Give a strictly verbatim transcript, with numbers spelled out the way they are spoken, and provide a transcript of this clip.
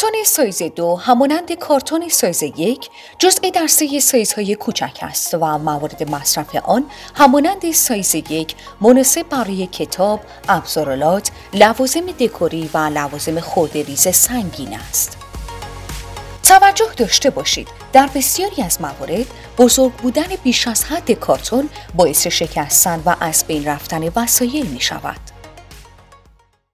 کارتون سایز دو همانند کارتون سایز یک جزء دسته سایزهای کوچک است و موارد مصرف آن همانند سایز یک مناسب برای کتاب، ابزارالات، لوازم دکوری و لوازم خرده‌ریز سنگین است. توجه داشته باشید در بسیاری از موارد بزرگ بودن بیش از حد کارتون باعث شکستن و از بین رفتن وسایل می شود.